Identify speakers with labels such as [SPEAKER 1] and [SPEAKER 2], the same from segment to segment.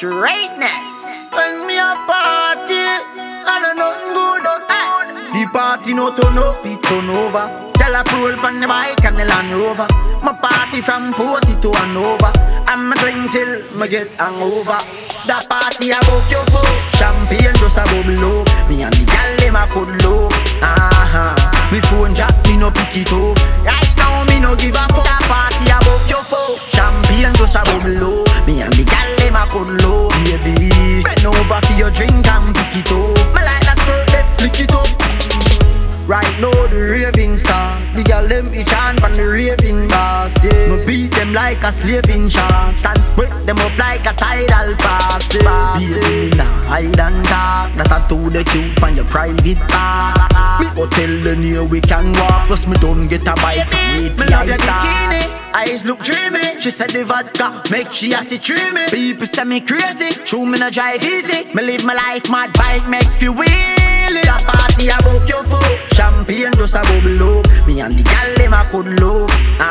[SPEAKER 1] straightness. When me a party, I don't nothing good. The party no turn up, it turn over. Tell a roll on the bike and the Land Rover. My party from 40 to Hanover. I'm a drink till me get hangover. The party I book you for champagne just a bubble up. Me and the gal them a cuddle up. Me phone jack, me no pick it up. Right now me no give a fuck. The party I book you for champagne just a bubble up. Me and the gal them a cuddle up. Baby, bend over for your drink and pick it up. Me like that skirt, let's flick it up. Right now the raving stars, the girl them each hand from the raving bars, yeah. Me beat them like a slaving chance and break them up like a tidal pass, yeah. Baby, nah hide and talk, that I told the cute on your private part. Me go tell the near we can walk, plus me don't get a bike. Me love your bikini, eyes look dreamy. She said the vodka make she a see dreamy. People say me crazy, true me no drive easy. Me live my life mad bike make feel wheelie. The party I book you for champagne just a bubble up. Me and the gal them a cuddle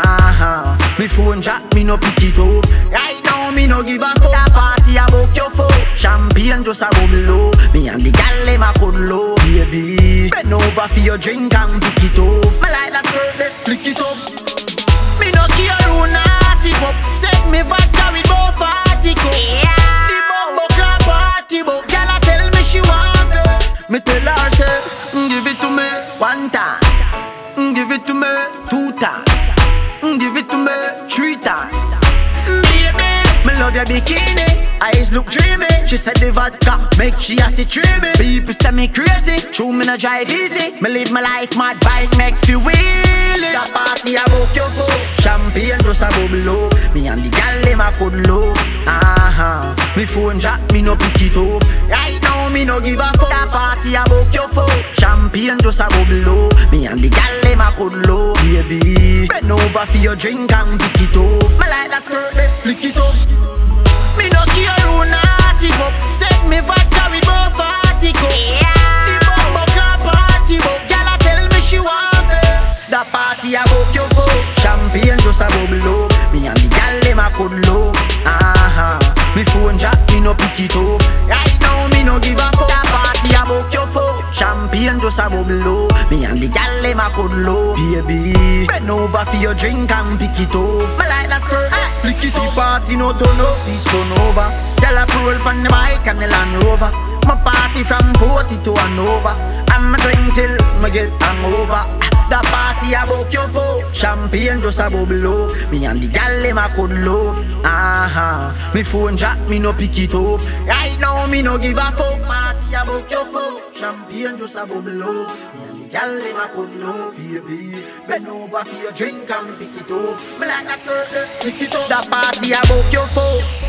[SPEAKER 1] up. Me phone jack, me no pick it up. Right now me no give a fuck. The party I book you for champagne just a bubble up. Me and the gal them a cuddle up. Baby, bend over for your drink and pick it up. Me like that skirt, let's flick it up. Me no care who nasty up. Set me vodka with both party cup. The bumbo club party book. Gal a tell me she want it. Me tell her say, give it to me one time, give it to me two times, give it to me three times. Baby, me love your bikini, eyes look dreamy. She said the vodka make she a see dreamy. People say me crazy, true me no drive easy. Me live my life mad bike make feel wheelie. The party I book you for champagne just a bubble up. Me and the gal them a cuddle up. Me phone jack, me no pick it up. Right now me no give a fuck. The party I book you for champagne just a bubble up. Me and the gal them a cuddle up. Baby, bend over for your drink and pick it up. Me like that skirt, let's flick it up. Me no care who nasty up. Set me vodka with both party cup. The bumbo club party book. Gal a tell me she want it. The party I book you for champagne just a bubble up. Me and the gal them a cuddle up. Me phone jack, me no pick it up. Right now me no give a fuck. The party I book you for champagne just a bubble up. Me and the gal them a cuddle up. Baby, bend over for your drink and pick it up. Me like that skirt, flick it up. The party no turn up, it turn over. Gal a roll on the bike and the Land Rover. My party from 40 to Hanover. I'm a drink till me get hangover. The party I book you for champagne just a bubble up. Me and the gal them a cuddle up. Me phone jack, me no pick it up. Right now me no give a fuck. Party I book you for champagne just a bubble up. Me and the gal them a cuddle up. Baby, bend over for your drink and pick it up. Me like a skirt, pick it up. The party I book you for